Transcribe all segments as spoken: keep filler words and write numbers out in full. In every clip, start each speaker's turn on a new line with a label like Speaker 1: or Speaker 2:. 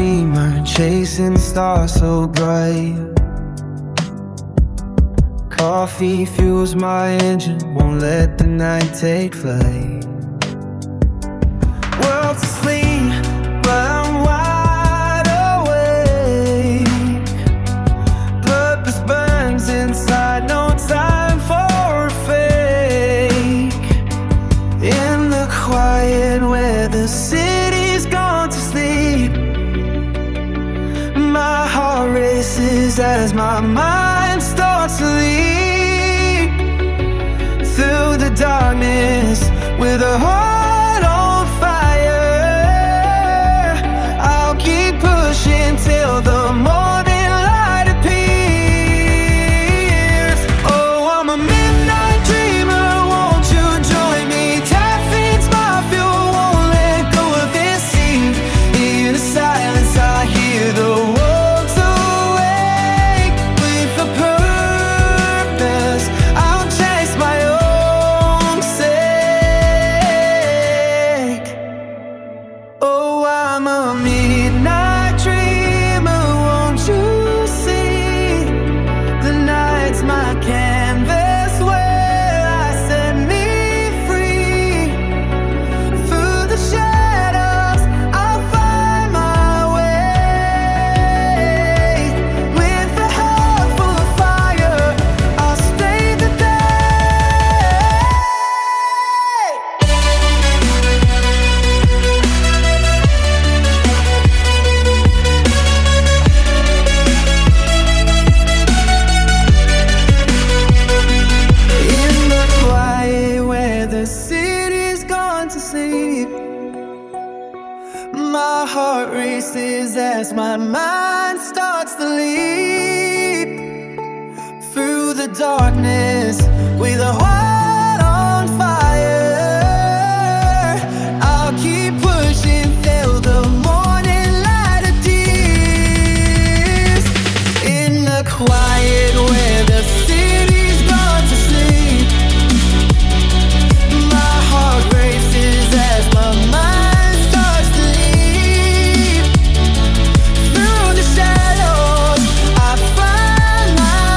Speaker 1: dreamer, chasing stars so bright. Coffee fuels my engine, won't let the night take flight. World's asleep, but I'm wide awake. Purpose burns inside, no time for a fake. In the quiet where the city's gone to sleep, my heart races as my mind starts to leap through the darkness with a heart on fire. I'll keep pushing till the morning light appears. Oh, I'm a midnight dreamer, won't you join me? Caffeine's my fuel, won't let go of this scene. In the silence I hear the world's awake with a purpose. I'll chase my own sake. Oh, I'm a midnight dreamer, won't you see? The night's my canvas where I set me free. Through the shadows I'll find my way. With a heart full of fire, I'll stay the day. In the quiet where the city's gone to sleep, my heart races as my mind starts to leap through the darkness with a heart on fire. I'll keep pushing till the morning light appears. In the quiet where the city's gone to sleep, my heart races as my mind starts to leap through the shadows. I find my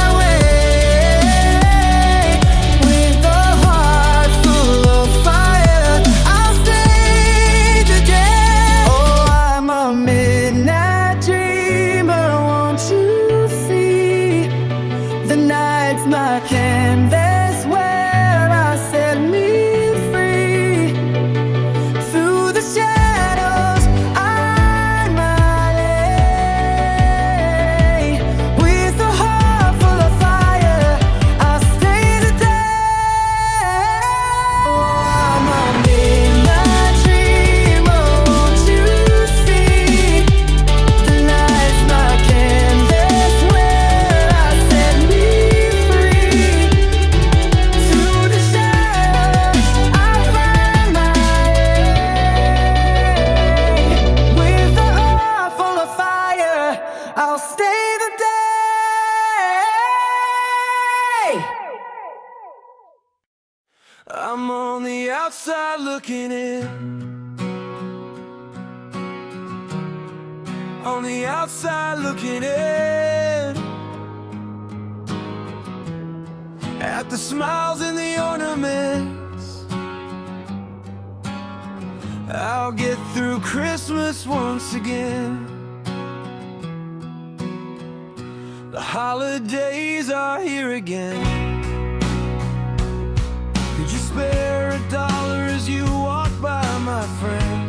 Speaker 1: way with a heart full of fire. I'll stay today. Oh, I'm a midnight dreamer, won't you see? The night's my canvas where I set me free. Through the shadows I'm my lay. With a heart full of fire, I'll stay the day. Oh, I'm a midnight dreamer, won't you see? The night's my canvas where I set me free. Through the shadows I find my way. With a heart full of fire, I'll stay the day. I'm on the outside looking in, on the outside looking in, at the smiles and the ornaments. I'll get through Christmas once again. The holidays are here again. Could you spare a dollar as you walk by, my friend?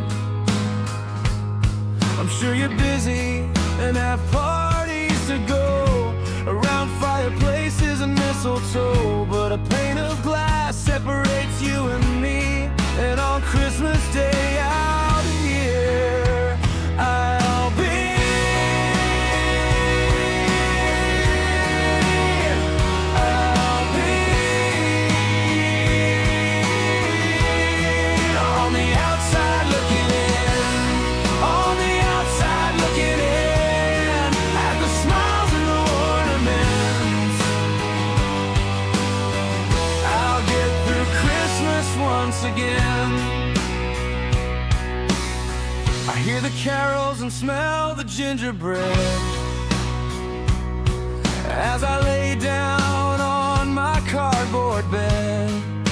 Speaker 1: I'm sure you're busy and have parties to go around fireplaces and mistletoe, but a pane of glass separates you and me. And on Christmas Day out here, I'll be I'll be on the outside looking in, on the outside looking in, at the smiles and the ornaments. I'll get through Christmas once again. gingerbread. As I lay down on my cardboard bed,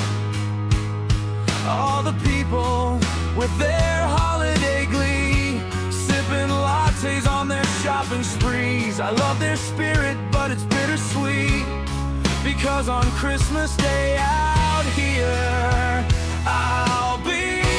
Speaker 1: all the people with their holiday glee, sipping lattes on their shopping sprees. I love their spirit, but it's bittersweet, because on Christmas Day out here I'll be.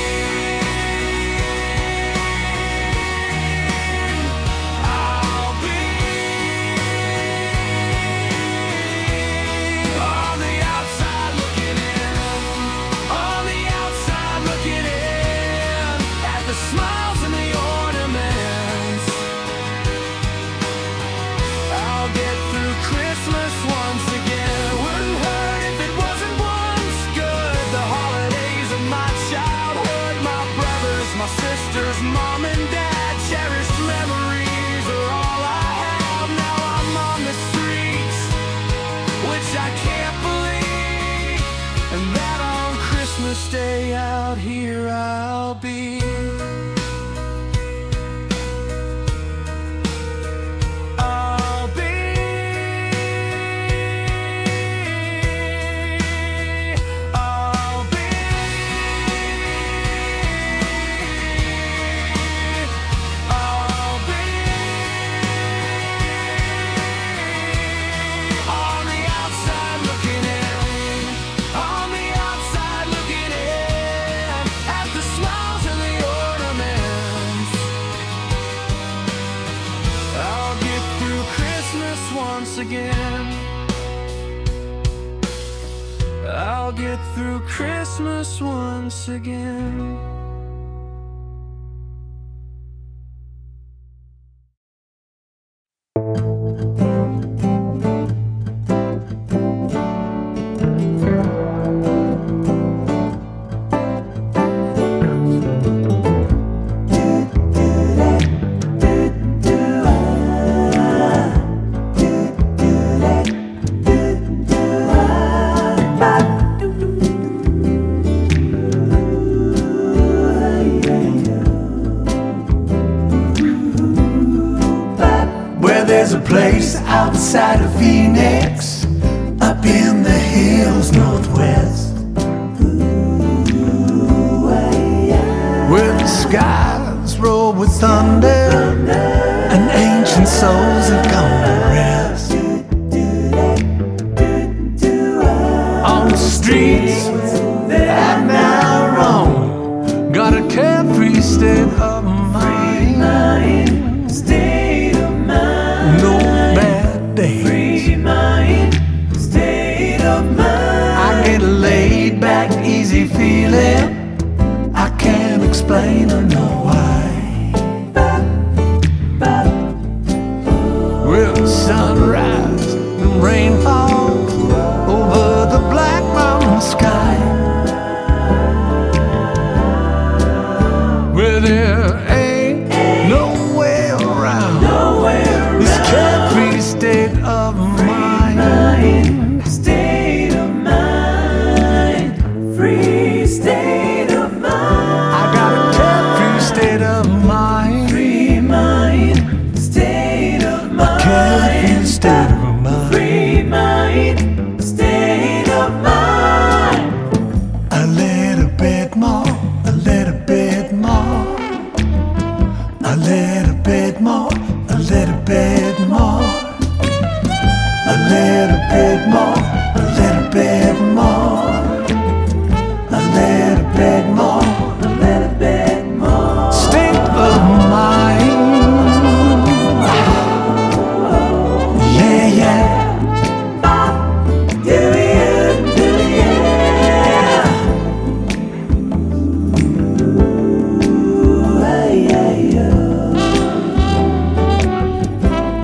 Speaker 1: Mom and dad, cherished memories are all I have. Now I'm on the streets, which I can't believe, and that on Christmas Day out here I'll be. I'll be. I'll be. Again, I'll get through Christmas once again.
Speaker 2: There's a place outside of Phoenix, up in the hills northwest, where the skies roll with thunder and ancient souls have gone to rest. On the streets that I now roam, got a carefree state of mind, state of mind. No bad days. Free mind, state of mind. I get a laid back, easy feeling. I can't explain or know why. Where the sunrise and rain falls over the black mountain sky, where there ain't no way around this carefree state of mind. State of mind, free state of mind. I got a carefree state of mind, free mind, state of mind, a carefree state of mind, free mind, state of mind. A little bit more, a little bit more, a little bit more, a little bit more, a little bit more, a little bit more, a little bit more, a little bit more. State of mind. Yeah, yeah. Yeah, yeah, yeah, yeah. Ooh, yeah, yeah, yeah.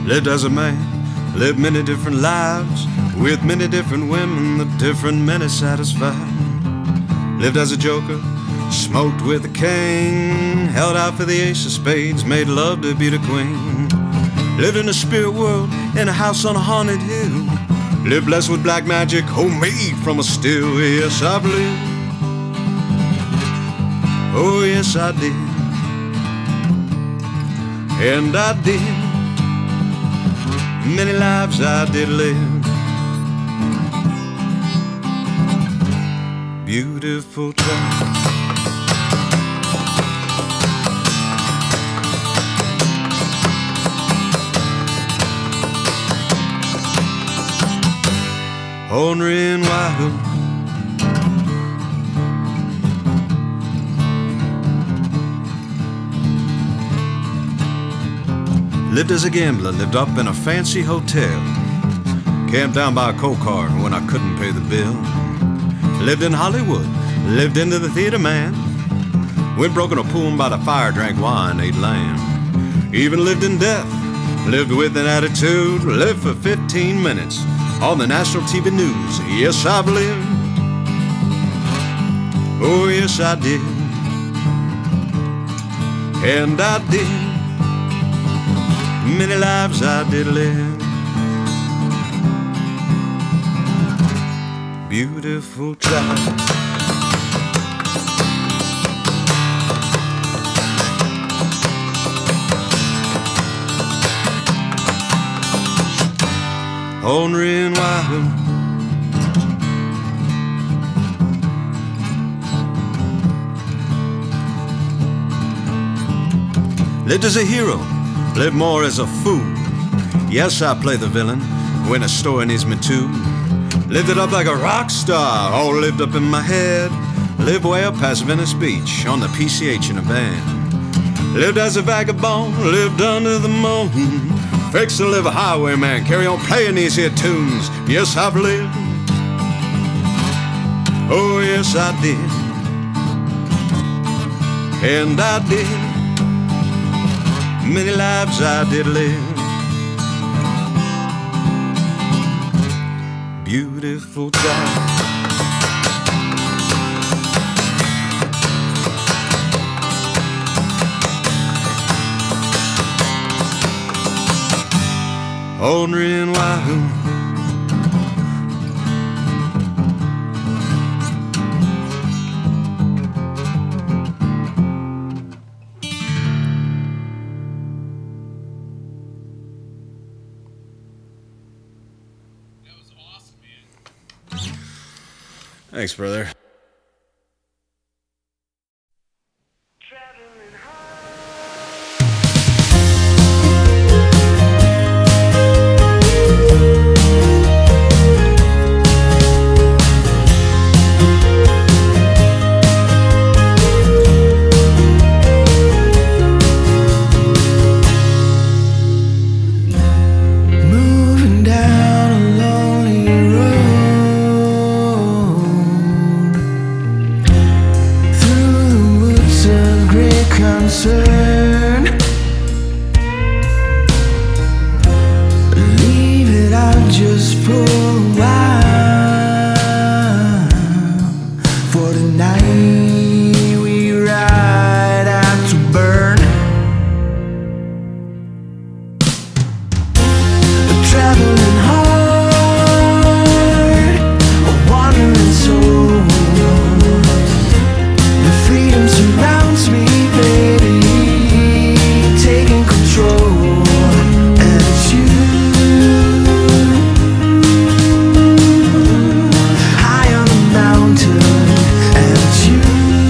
Speaker 3: lived as a man, lived many different lives, with many different women, the different many satisfied. Lived as a joker, smoked with the king, held out for the ace of spades, made love to be the queen. Lived in a spirit world, in a house on a haunted hill. Lived blessed with black magic, homemade from a still. Yes, I've lived. Oh, yes, I did. And I did. Many lives I did live. Beautiful time. Ornery and Wahoo. Lived as a gambler, lived up in a fancy hotel. Camped down by a coal car when I couldn't pay the bill. Lived in Hollywood, lived into the theater, man. Went broke in a pool by the fire, drank wine, ate lamb. Even lived in death, lived with an attitude. Lived for fifteen minutes on the national T V news. Yes, I've lived. Oh, yes, I did. And I did. Many lives I did live. Beautiful child. Ornery and Wahoo. Lived as a hero, lived more as a fool. Yes, I play the villain when a story needs me to. Lived it up like a rock star, all lived up in my head. Lived way up past Venice Beach on the P C H in a band. Lived as a vagabond, lived under the moon. Fix to live a highwayman, carry on playing these here tunes. Yes, I've lived. Oh, yes, I did. And I did. Many lives I did live. Beautiful child. Ornery and Wahoo. Thanks, brother.
Speaker 2: Moving down a lonely road, through the woods of great concern. Leave it out just for a while. For tonight we ride out to burn. Traveling hard, a wandering soul. The freedom surrounds me, baby, taking control. And it's you, high on the mountain. And it's you,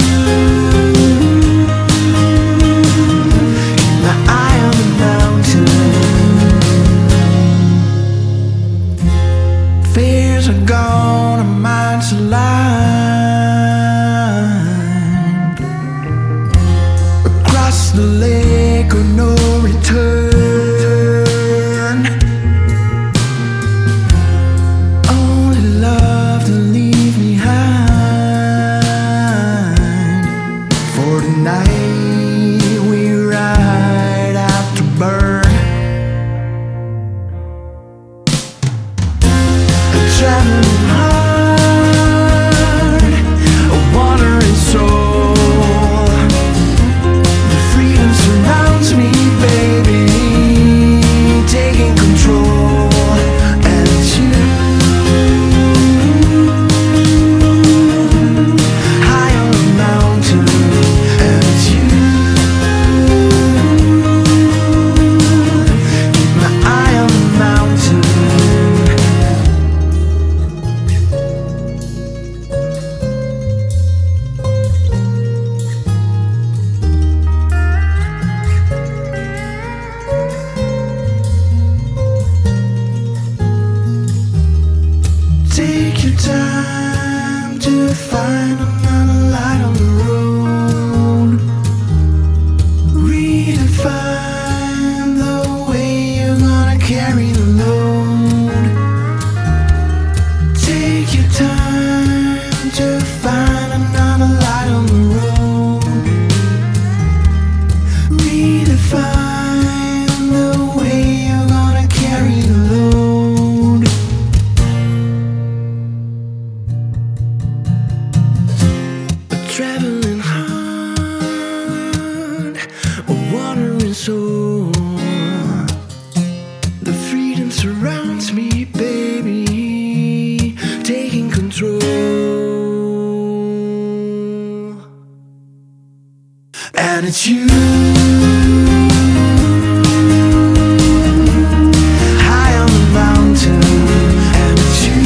Speaker 2: my eye on the mountain. Fears are gone, our minds aligned. Across the lake of no return. Only love to leave behind. For tonight we ride out to burn. traveling hard, a wandering soul. The freedom surrounds me, baby, taking control. And it's you, high on a mountain. And it's you, keep my eye on the mountain. Take your time to find another light on the road. Redefine the way you're gonna carry the load. Take your time to find another light on the road. Redefine the way you're gonna carry the load. Traveling hard, a wandering soul. The freedom surrounds me, baby, taking control. And it's you, high on the mountain. And it's you,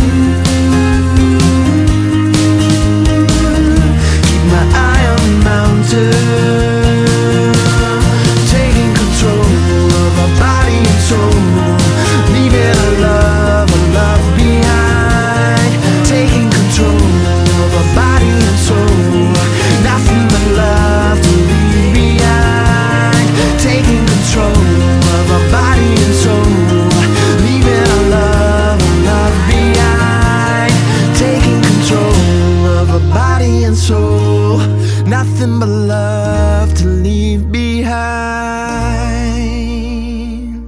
Speaker 2: keep my eye on the mountain, taking control of our body and soul, leaving a love, a love behind. Taking control of our body and soul, nothing but love to leave behind. Taking control of our body and soul, leaving a love, a love behind. Taking control of our body and soul, nothing but love to leave behind.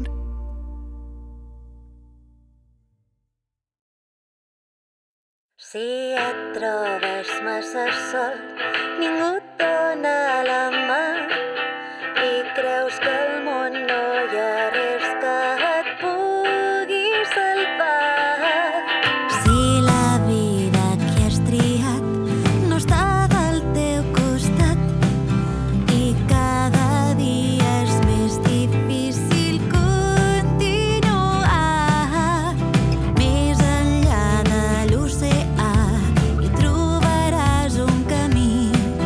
Speaker 4: Si et trobes massa sol, ningú et dona la mà i creus que el món no hi ha res que et pugui salvar. Si la vida que has triat no està del teu costat i cada dia és més difícil continuar, més enllà de l'oceà hi trobaràs un camí.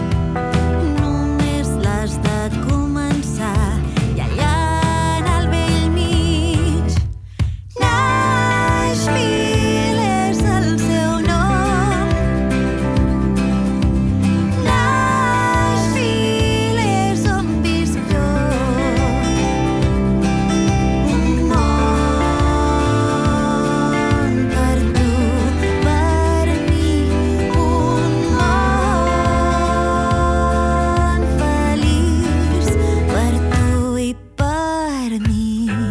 Speaker 4: Només l'has de començar i allà en el vell mig. Nashville és el seu nom. Nashville és on visc jo. Un món per tu, per mi. Un món feliç per tu i per mi.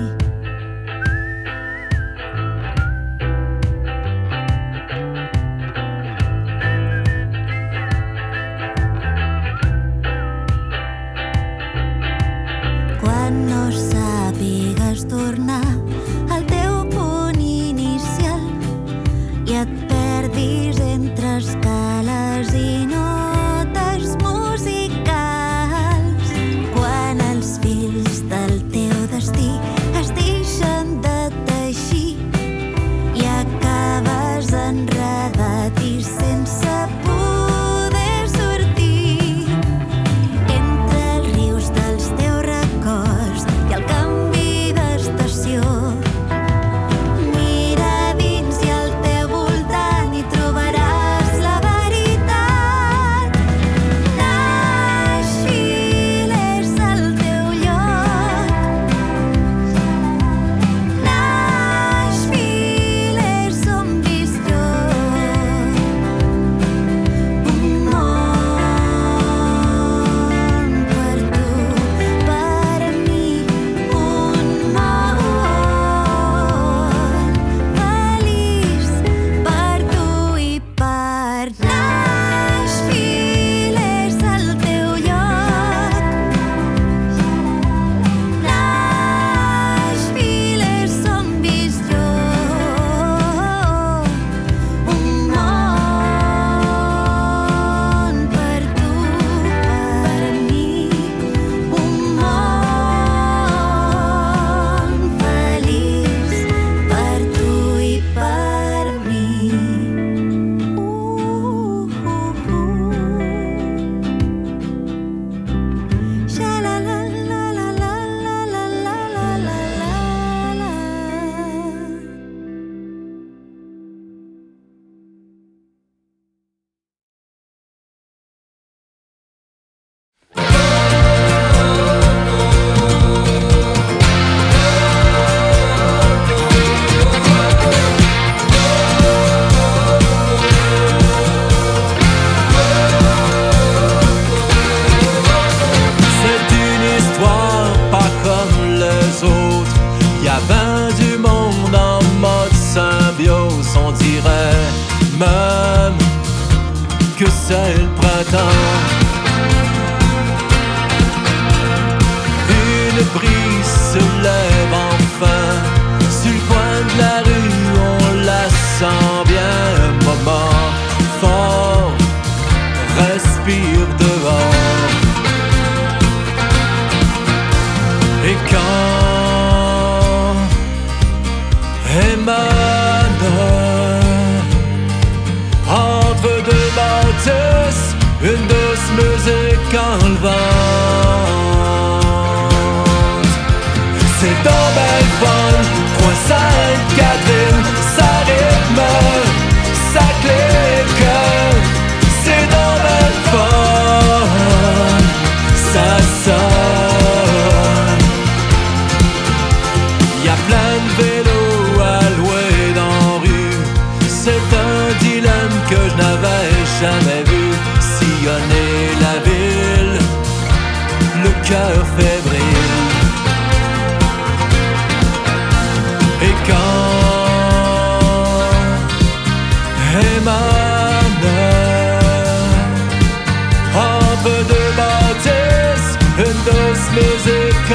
Speaker 4: Quan no sàpigues tornar al teu punt inicial i et perdis entre escales i notes musicals, quan els fils del teu destí es deixen de teixir i acabes enredat i sense poder sortir entre els rius dels teus records i el canvi d'estació. Mira dins i al teu voltant hi trobaràs la veritat. Nashville és el teu lloc. Nashville és on visc jo.
Speaker 5: vacances, on dirait même que c'est le printemps. Une brise se lève enfin sur le coin de la rue, on la sent bien. Un moment fort respire dehors. Et quand émane entre deux bâtisses une douce musique enlevante, c'est dans belle fun, trois Sainte-Catherine, ça rythme, ça clique, c'est dans belle fun, ça sonne. Y'a plein de vélos à louer dans la rue, c'est un dilemme que je n'avais jamais vu. Sillonner la ville, le cœur fébrile. Et quand émane entre deux bâtisses une douce musique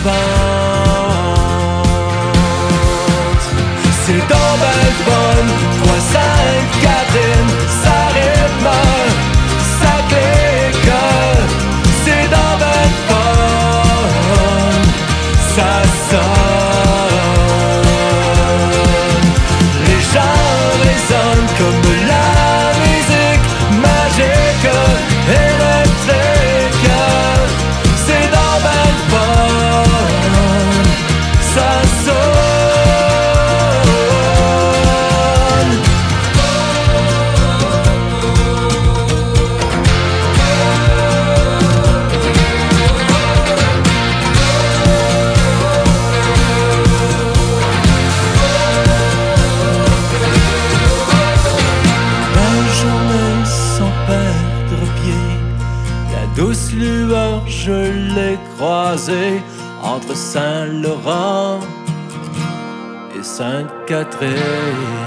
Speaker 5: enlevante, c'est dans belle fun, trois Sainte-Catherine, ça rythme, ça clique, c'est dans belle fun, ça sonne. Les gens résonnent comme la musique magique, électrique, c'est dans belle fun, ça sonne. Douce lueur, je l'ai croisée entre Saint-Laurent et Sainte-Catherine.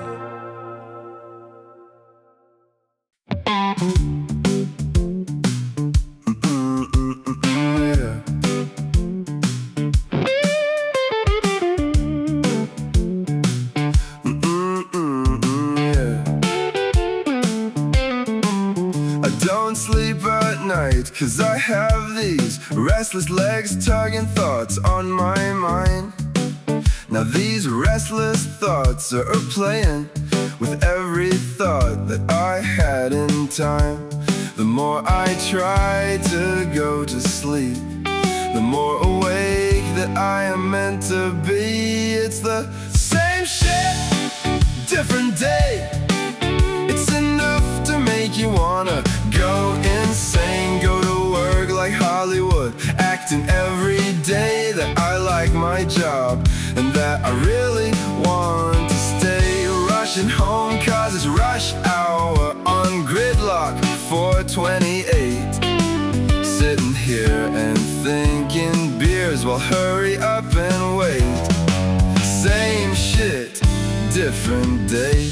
Speaker 6: Cause I have these restless legs tugging thoughts on my mind. Now these restless thoughts are playing with every thought that I had in time. The more I try to go to sleep, the more awake that I am meant to be. It's the same shit, different day. It's enough to make you wanna go insane, go to work like Hollywood, acting every day that I like my job and that I really want to stay. Rushing home cause it's rush hour on Gridlock four twenty-eight. Sitting here and thinking beers, well hurry up and wait. Same shit, different day.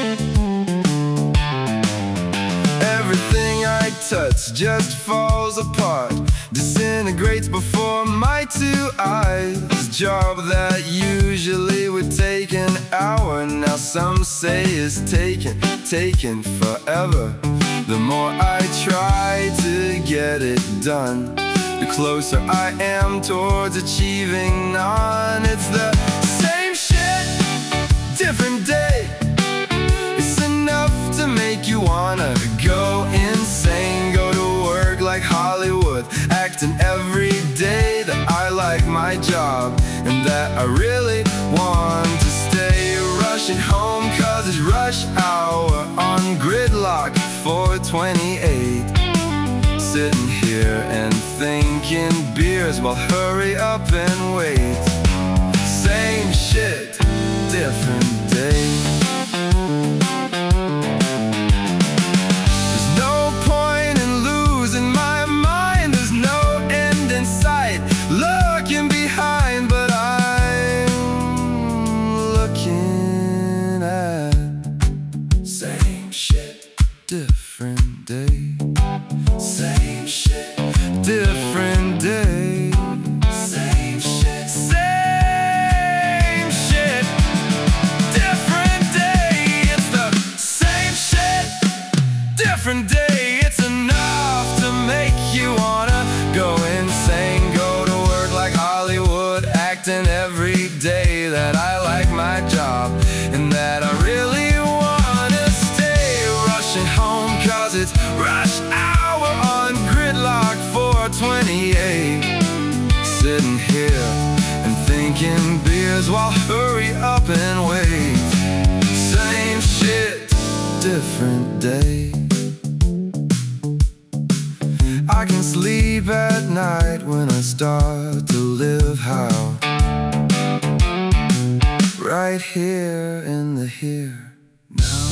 Speaker 6: Everything I touch just falls apart, disintegrates before my two eyes. Job that usually would take an hour, now some say is taking, taking forever. The more I try to get it done, the closer I am towards achieving none. It's the same shit, different day. It's enough to make you wanna go insane, go to work like Hollywood, acting every day that I like my job and that I really want to stay. Rushing home cause it's rush hour on Gridlock four twenty-eight. Sitting here and thinking beers, well hurry up and wait. Same shit, different day. Looking behind, but I'm looking at so I'll hurry up and wait. Same shit, different day. I can sleep at night when I start to live how. Right here in the here now.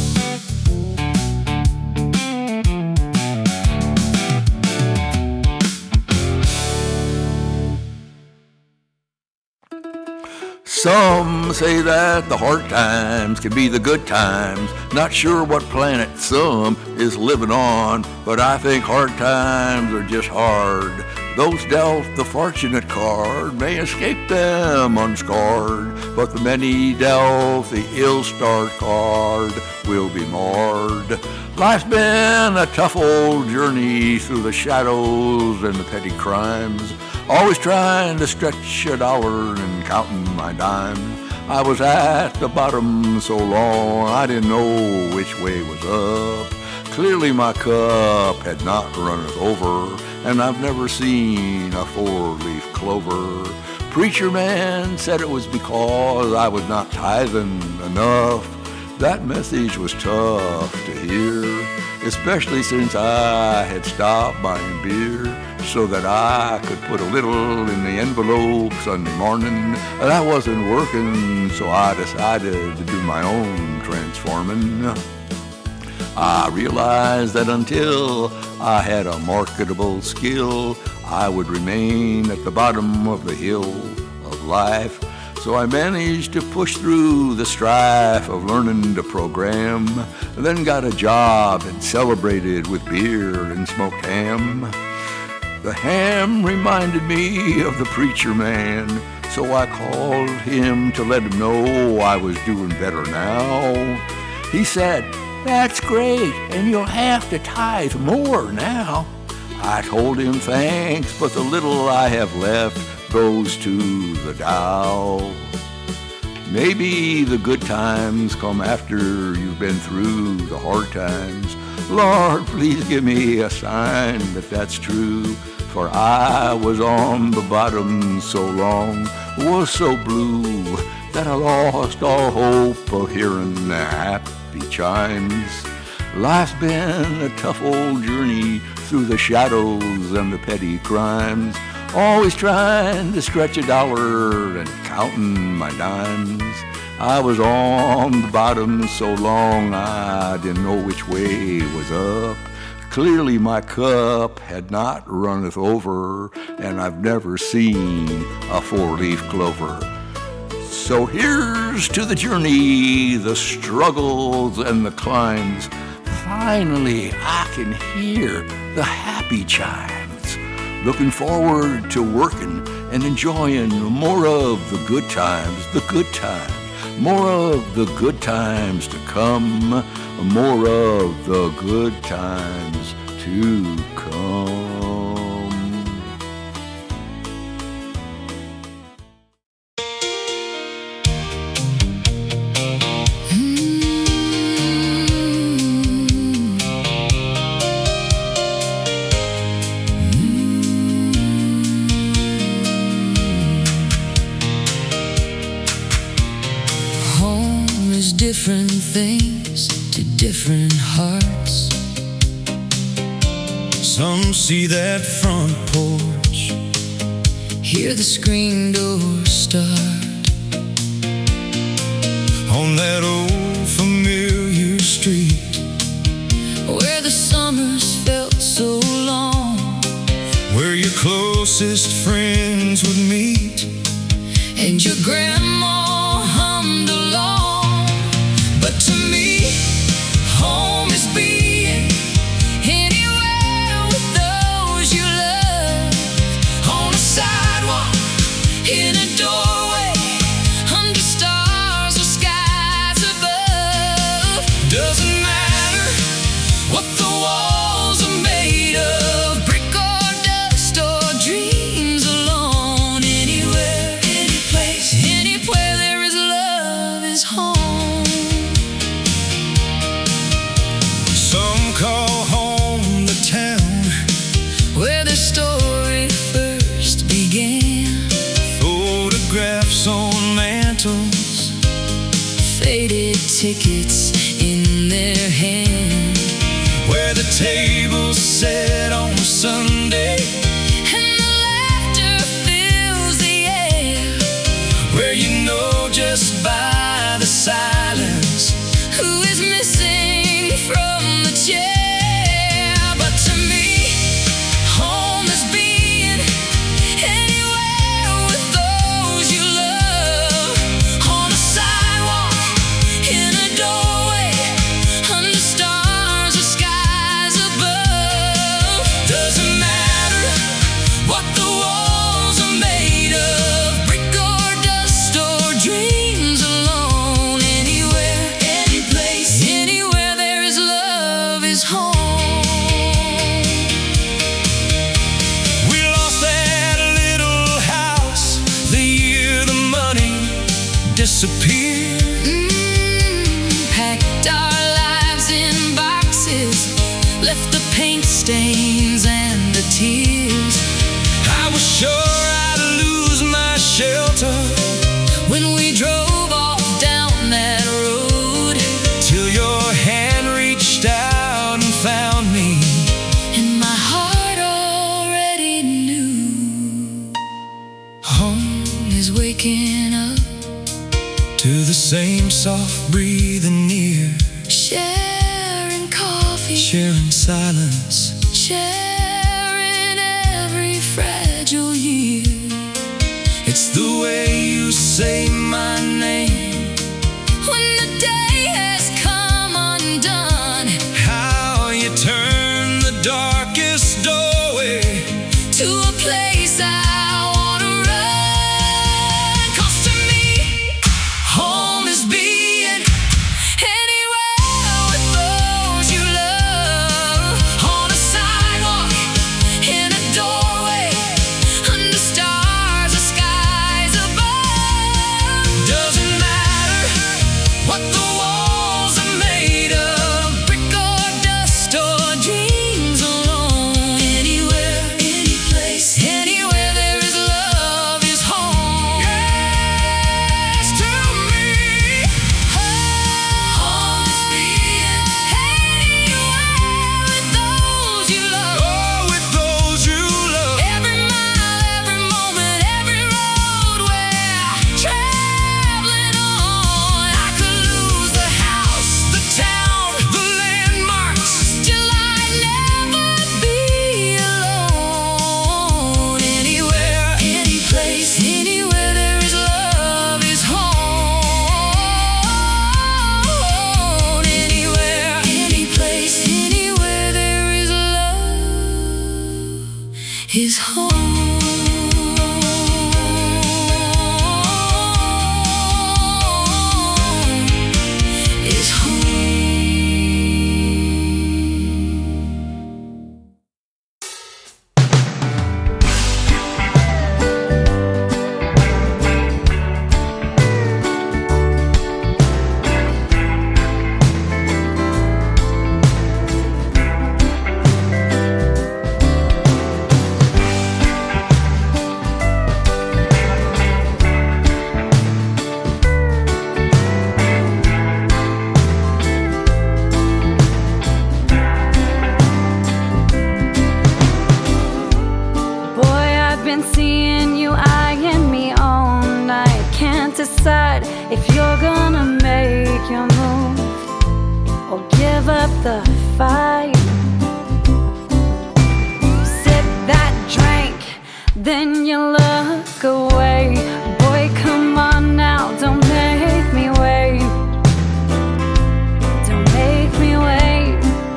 Speaker 7: Some say that the hard times can be the good times. Not sure what planet some is living on, but I think hard times are just hard. Those dealt the fortunate card may escape them unscarred, but the many dealt the ill-starred card will be marred. Life's been a tough old journey through the shadows and the petty crimes, always trying to stretch a dollar and counting my dime. I was at the bottom so long I didn't know which way was up. Clearly my cup had not runneth over, and I've never seen a four-leaf clover. Preacher man said it was because I was not tithing enough. That message was tough to hear, especially since I had stopped buying beer so that I could put a little in the envelope Sunday morning. And I wasn't working, so I decided to do my own transforming. I realized that until I had a marketable skill, I would remain at the bottom of the hill of life. So I managed to push through the strife of learning to program, and then got a job and celebrated with beer and smoked ham. The ham reminded me of the preacher man, so I called him to let him know I was doing better now. He said, "That's great, and you'll have to tithe more now." I told him thanks, but the little I have left goes to the Dow. Maybe the good times come after you've been through the hard times. Lord, please give me a sign that that's true, for I was on the bottom so long, was so blue, that I lost all hope of hearing the happy chimes. Life's been a tough old journey through the shadows and the petty crimes, always trying to stretch a dollar and counting my dimes. I was on the bottom so long I didn't know which way was up. Clearly my cup had not runneth over, and I've never seen a four-leaf clover. So here's to the journey, the struggles and the climbs. Finally I can hear the happy chimes. Looking forward to working and enjoying more of the good times, the good times, more of the good times to come, more of the good times to come.
Speaker 8: Different things to different hearts.
Speaker 2: Some see that front porch,
Speaker 8: hear the screen door start
Speaker 2: on that old familiar street
Speaker 8: where the summers felt so long,
Speaker 2: where your closest friends would meet
Speaker 8: and your grandma hummed along. But to me, home is being anywhere with those you love, on a sidewalk, in a doorway, under stars or skies above.
Speaker 2: Doesn't matter what the walls are made of,
Speaker 8: Brick or dust or dreams alone. Anywhere, any place, any tickets in their hand,
Speaker 6: where the table's set on Sunday,
Speaker 8: and the laughter fills the air,
Speaker 6: where you know just by the silence
Speaker 8: who is missing from the chair. But to me, home is being anywhere with those you love, on a sidewalk, in a doorway, under stars or skies above.
Speaker 6: Doesn't matter what the walls are made of,
Speaker 8: Brick or dust or dreams alone. Anywhere,
Speaker 6: any place.
Speaker 8: anywhere there is love is home.
Speaker 6: We lost that little house the year the money disappeared.
Speaker 8: Mm, packed our lives in boxes, left the paint stains and the tears.
Speaker 6: I was sure I'd lose my shelter
Speaker 8: When we drove off down that road,
Speaker 6: till your hand reached out and found me.
Speaker 8: and my heart already knew home is waking up,
Speaker 6: To the same soft breathing near,
Speaker 8: sharing coffee,
Speaker 6: sharing silence.
Speaker 8: sharing every fragile year.
Speaker 6: It's the way you say my name,
Speaker 8: When the day has come undone,
Speaker 6: how you turn the darkest doorway
Speaker 8: to a place I wanna run. 'Cause to me, home is being anywhere with those you love, on a sidewalk, in a doorway, under stars or skies above.
Speaker 6: Doesn't matter what the walls are made of,
Speaker 8: Brick or dust or dreams alone. Anywhere,
Speaker 6: any place.
Speaker 8: anywhere there is love is home.
Speaker 6: Yes, to me.
Speaker 8: Home is being anywhere with those you love.
Speaker 6: Oh, with those you love.
Speaker 8: Every mile, every moment, every road we're traveling on. I could lose the house,
Speaker 6: The town, the landmarks.
Speaker 8: still I'd never be alone. Anywhere, any place, anywhere there is love is home. Anywhere, any place, anywhere there is love is home. Is home.
Speaker 9: Boy, I've been seeing you eyeing me all night. Can't decide if you're gonna make your move or give up the fight. Sip that drink, then you look away. Boy, come on now, don't make me wait. Don't make me wait.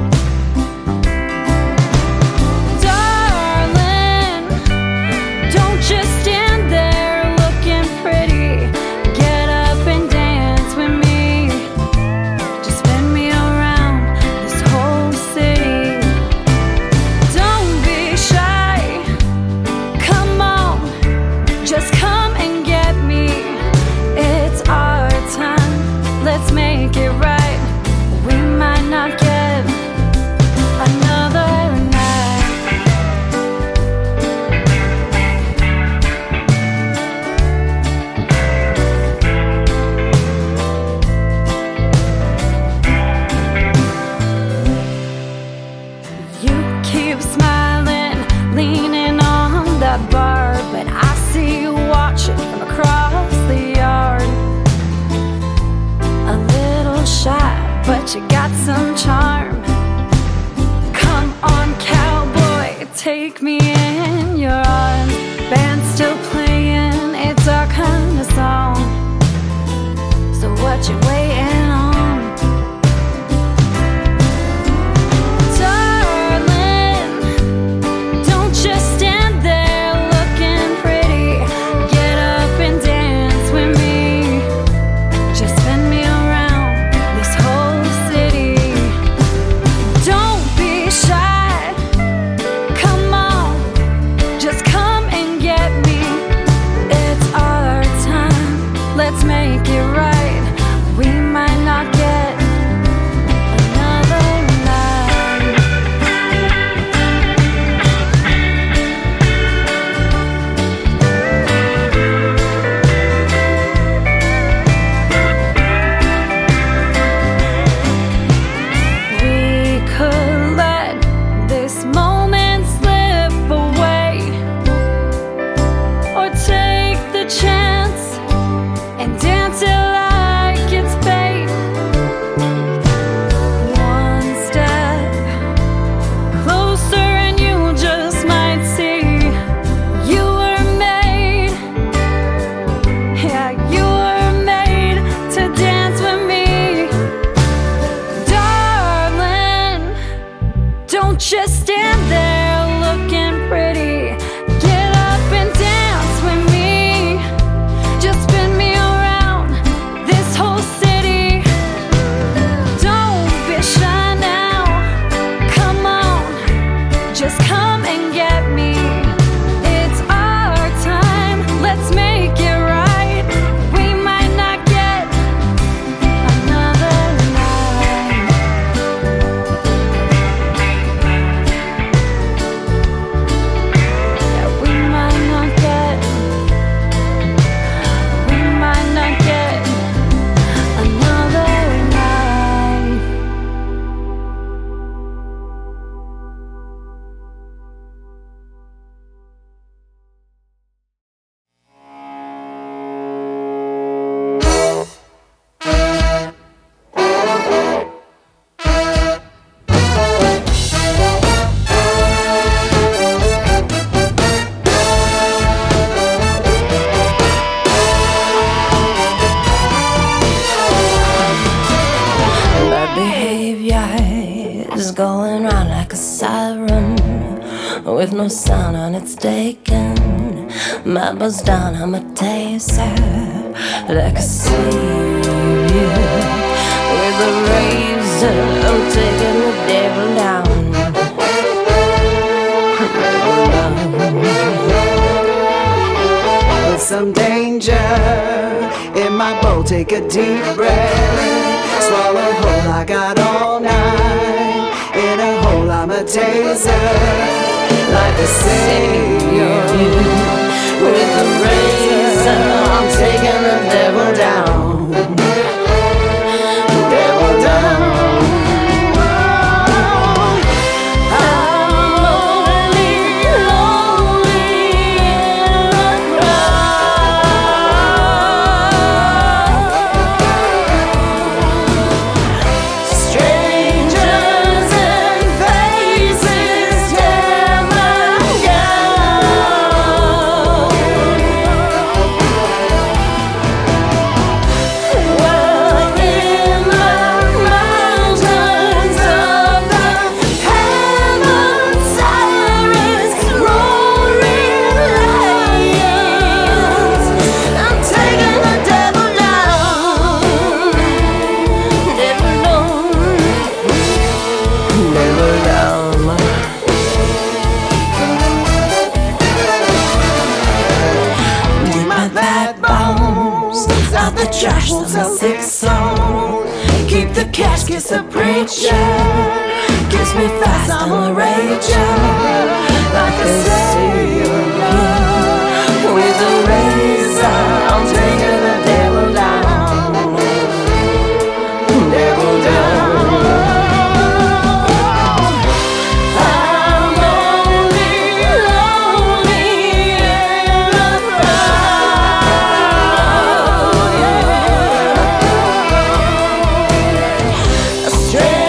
Speaker 9: Darling, don't just stand there looking pretty. Get up and dance with me. Just spin me around this whole city. Don't be shy. Come on, got some charm. Come on, cowboy, take me in your arms. Band's still playing, it's our kind of song. So what you waiting on? Darling, don't just stand there looking pretty. Get up and dance with me. Just spin me around this whole city. Don't be shy. Come on, just come and get me. It's our time, let's make it right. We might not get another night. We could let this moment slip away, or take the chance and dance it like it's fate. One step closer and you just might see you were made. Yeah, you were made to dance with me. Darling, don't just stand there looking pretty. Get up and dance with me. Just spin me around this whole city. Don't be shy now. Come on, just come and get me. It's our time, let's make it right. We might not get another night. Yeah, we might not get, we might not get another night.
Speaker 10: Bad behavior is going round like a siren, with no sound on its taken. My buzz down, I'm a taser, like a savior. With a razor, I'm taking the devil down.
Speaker 2: With some danger in my bowl, take a deep breath. Swallow whole, I got all night. In a hole, I'm a taser, like a savior.
Speaker 10: With a razor, I'm taking the devil down. Devil down. I'm only lonely in the crowd. Strangers and faces tear my gown. Well, in the mountains of the heaven, sirens, roaring lions, I'm taking the devil down. Devil down. Devil down. With my bad bones out the trash, some sick soul. Keep the cash, kiss the preacher. Kiss me fast, I'm a rager, like a savior. With a razor, I'm taking the devil down. Devil down. I'm only lonely in the crowd. A stranger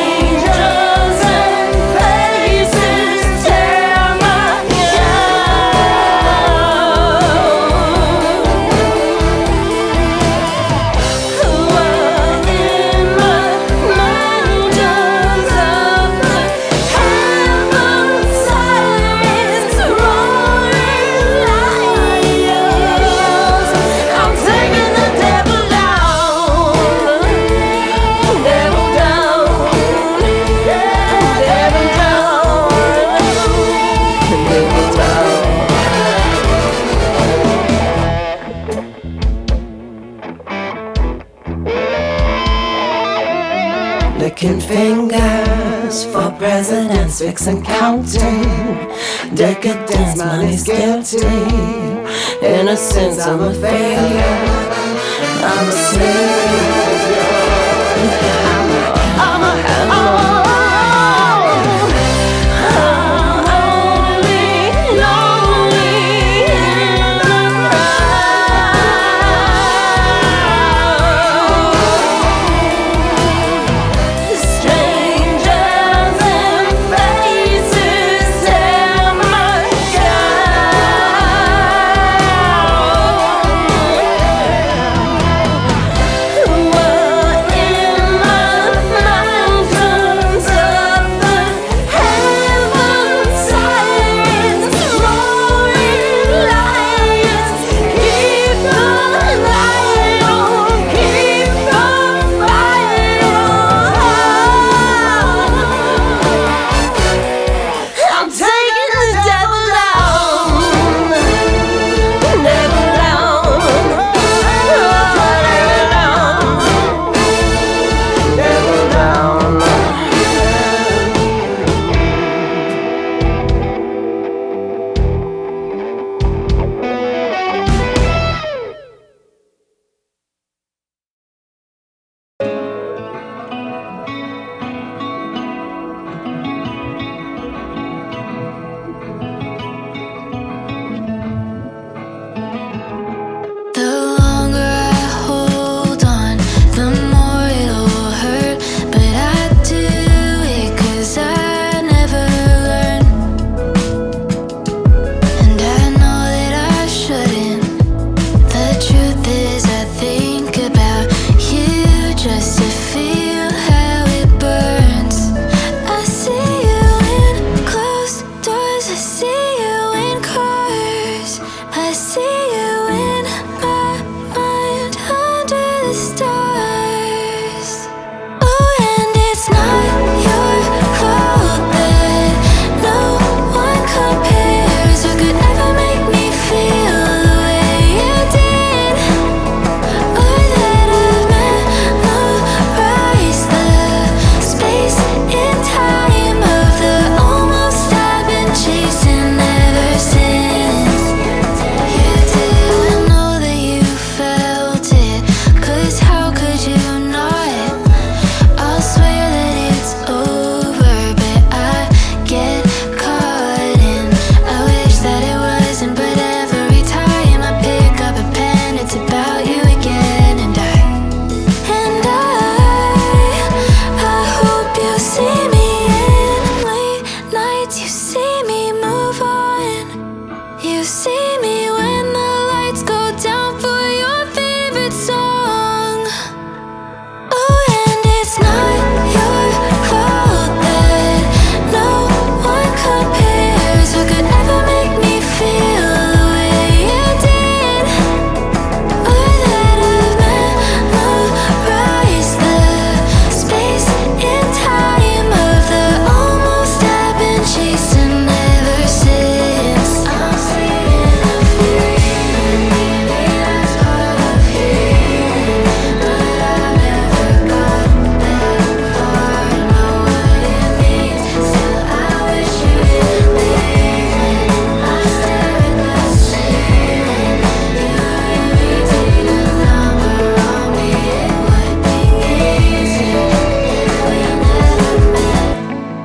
Speaker 10: fingers for presidents, fixing counting. Decadence, money's guilty. Innocence, I'm a failure. I'm a slave. I'm a, I'm a, I'm a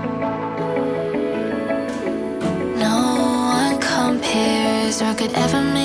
Speaker 8: Or could ever make